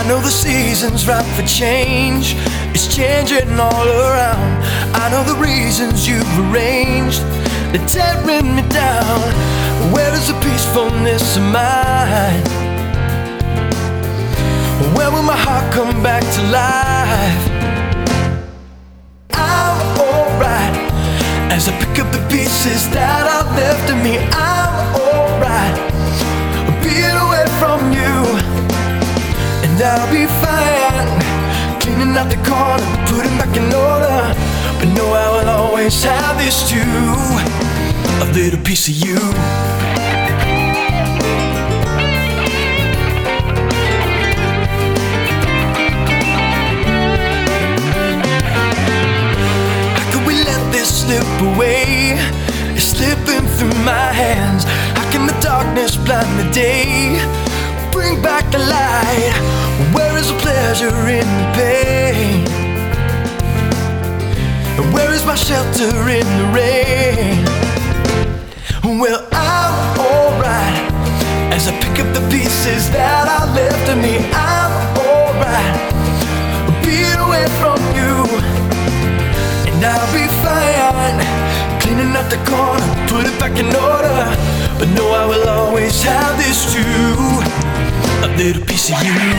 know the season's right for change. It's changing all around. I know the reasons you've arranged. They're tearing me down. Where is the peacefulness of mine? Where will my heart come back to life? I'm alright as I pick up the pieces that are left of me. I'm alright being away from you, and I'll be fine cleaning out the corner, putting back in order. But no, I will always have this too, a little piece of you. Slip away, it's slipping through my hands. How can the darkness blind the day? Bring back the light. Where is the pleasure in the pain? And where is my shelter in the rain? Well, I'm alright as I pick up the pieces that are left of me. I'm alright being away from you, and I'll be fine cleaning up the corner, put it back in order. But no, I will always have this too, a little piece of you.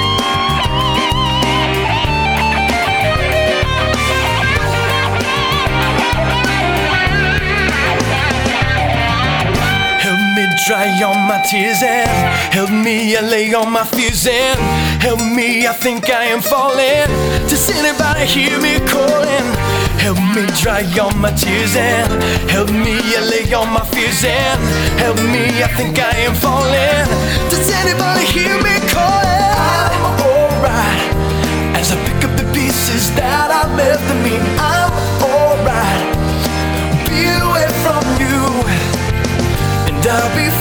Dry on my tears and help me lay on my fears and help me, I think I am falling. Does anybody hear me calling? Help me dry on my tears and help me lay on my fears and help me, I think I am falling. Does anybody hear me calling? I'm alright as I pick up the pieces that are left of me. I'm alright being away from you, and I'll be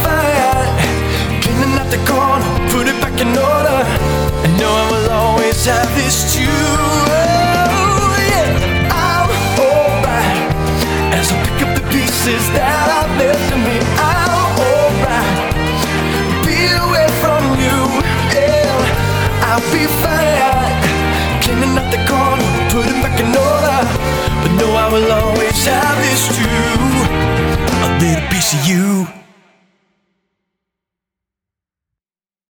fine cleaning out the corner, put it back in order. I know I will always have this too,